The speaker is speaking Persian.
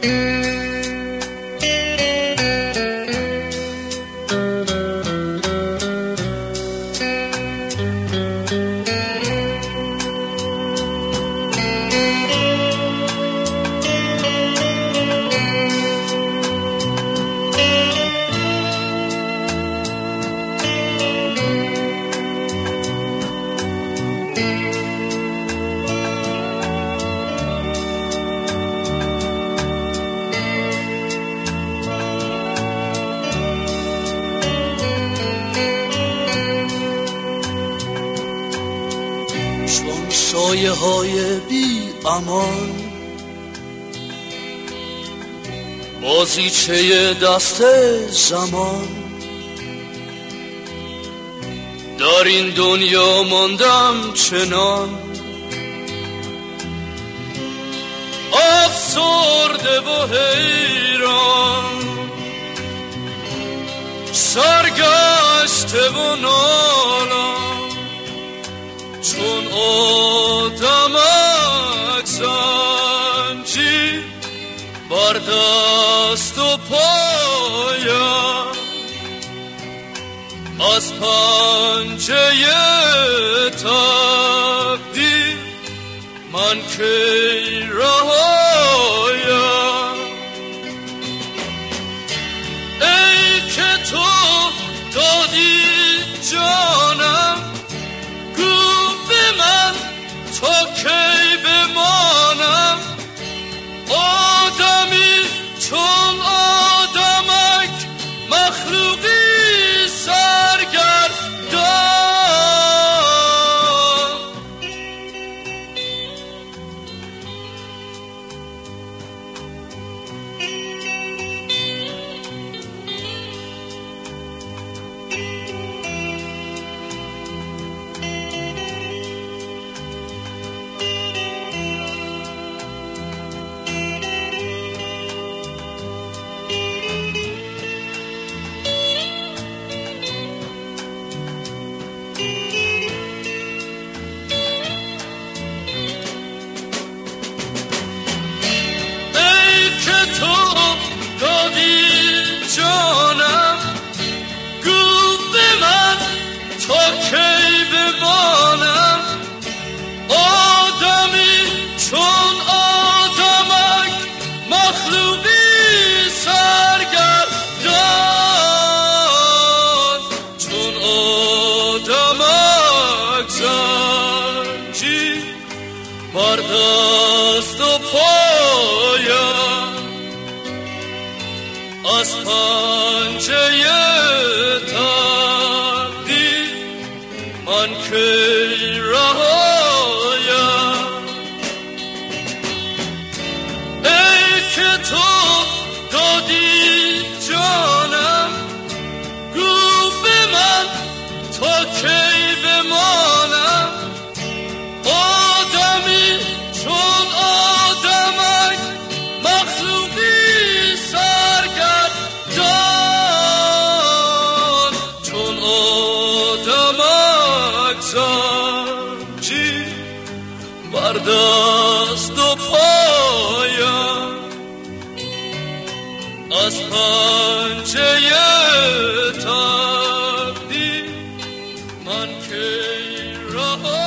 چون سایه های بی امان، بازیچه دست زمان، در این دنیا ماندم چنان افسرده و حیران، سرگشته و نالان، چون آدمک زنجیر بر دست و پایم، از پنجه تقدیر من کی رهایم. ای که تو دادی جانم، گو به من تا کی بمانم، آدمی چون آدمک، مخلوقی سرگردان. جانم، گو به من تا کی بمانم، آدمی چون آدمک، مخلوقی سرگردان، چون آدمک زنجیر بر دست و پایم، از پنجه تقدیر من کی رهایم. ای که تو دادی جانم، گو به من تا کی بمانم، آدمی چون آدمک، مخلوقی سرگردان، چون آدمک زنجیر بر دست و پایم، از پنجه تقدیر من کی رها